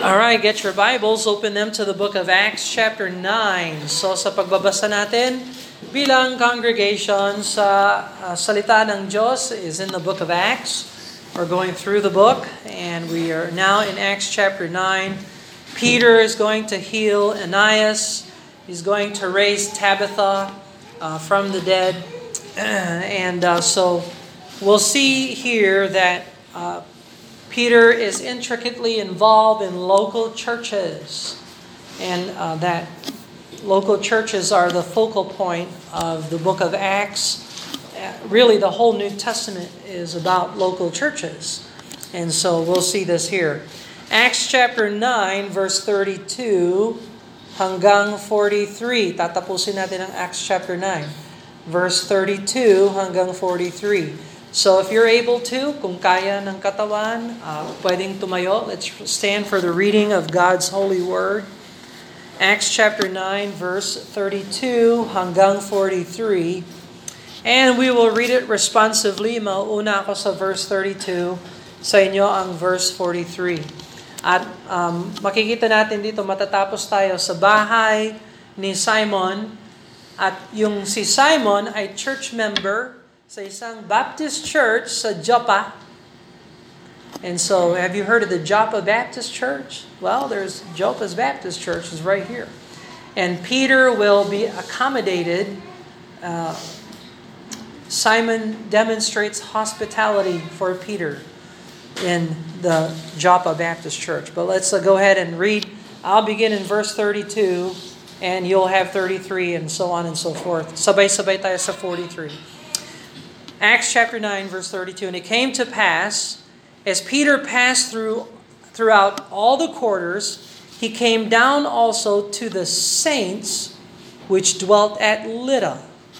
All right, get your Bibles, open them to the book of Acts chapter 9. So sa pagbabasa natin, bilang congregation sa salita ng Diyos is in the book of Acts. We're going through the book and we are now in Acts chapter 9. Peter is going to heal Aeneas. He's going to raise Tabitha from the dead. So we'll see here that Peter is intricately involved in local churches, and that local churches are the focal point of the book of Acts. Really, the whole New Testament is about local churches, and so we'll see this here. Acts chapter 9, verse 32 hanggang 43. Tatapusin natin ang Acts chapter 9, verse 32 hanggang 43. So if you're able to, kung kaya ng katawan, pwedeng tumayo. Let's stand for the reading of God's holy word. Acts chapter 9, verse 32 hanggang 43. And we will read it responsively. Mauuna ako sa verse 32, sa inyo ang verse 43. At makikita natin dito, matatapos tayo sa bahay ni Simon. At yung si Simon ay church member sa isang Baptist church sa Joppa. And so, have you heard of the Joppa Baptist Church? Well, there's Joppa's Baptist Church is right here. And Peter will be accommodated. Simon demonstrates hospitality for Peter in the Joppa Baptist Church. But let's go ahead and read. I'll begin in verse 32, and you'll have 33, and so on and so forth. Sabay-sabay tayo sa 43. Acts chapter 9, verse 32. And it came to pass, as Peter passed throughout all the quarters, he came down also to the saints which dwelt at Lydda.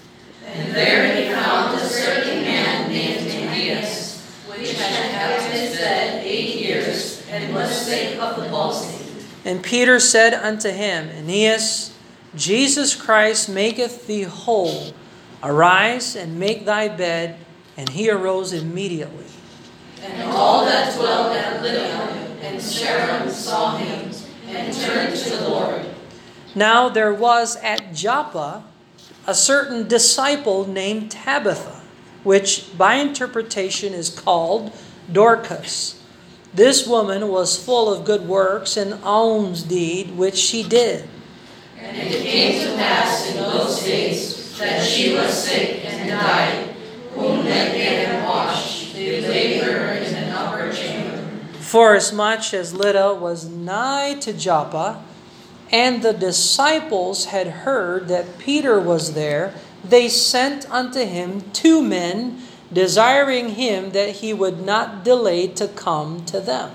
And there he found a certain man named Aeneas, which had kept his bed 8 years, and was sick of the palsy. And Peter said unto him, Aeneas, Jesus Christ maketh thee whole. Arise and make thy bed. And he arose immediately. And all that dwelt at Lydda and Sharon saw him, and turned to the Lord. Now there was at Joppa a certain disciple named Tabitha, which by interpretation is called Dorcas. This woman was full of good works and alms deed which she did. And it came to pass in those days that she was sick and died, whom they had washed, they laid her in an upper chamber. Forasmuch as Lydda was nigh to Joppa, and the disciples had heard that Peter was there, they sent unto him 2 men, desiring him that he would not delay to come to them.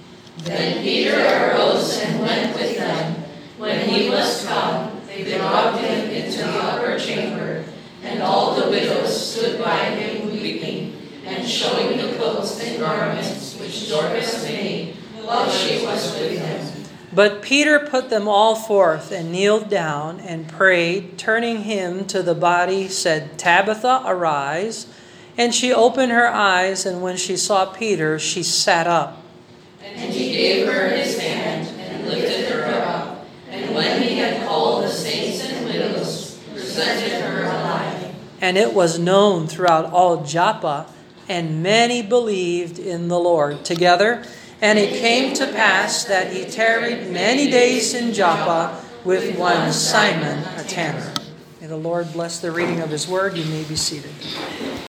Then Peter arose and went with them. When he was come, they brought him into the upper chamber, and all the widows stood by him weeping, and showing the clothes and garments which Dorcas made while she was with him. But Peter put them all forth, and kneeled down, and prayed, turning him to the body, said, Tabitha, arise. And she opened her eyes, and when she saw Peter, she sat up. And he gave her his hand, and lifted her up. And when he had called the saints and widows, presented her alive. And it was known throughout all Joppa, and many believed in the Lord together. And it came to pass that he tarried many days in Joppa with one Simon, a tanner. May the Lord bless the reading of his word. You may be seated.